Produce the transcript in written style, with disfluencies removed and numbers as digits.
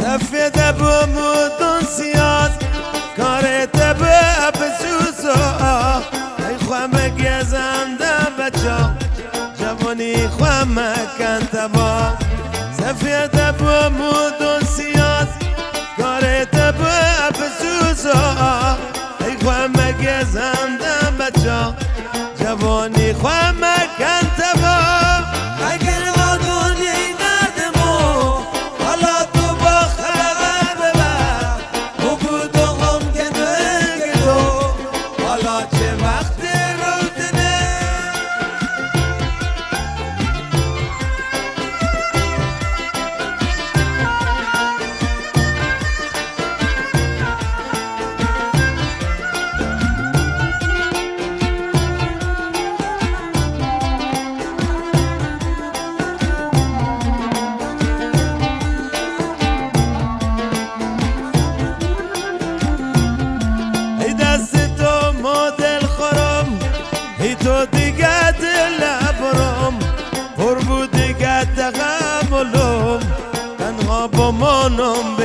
سفید بمودن سیاد کارت بسوزا ای خواه گزنده بچه جوانی خواه مکن تبا سفید بمودن سیاد کارت بسوزا ای خواه گزنده بچه جوانی خواه مکن تبا اگر آدونی نردمو حالا تو با خبر ببر بگو هم کنه تو حالا چه وقت روتنه تو دیگه دل برام پر بود دیگه تغملم تنها با منم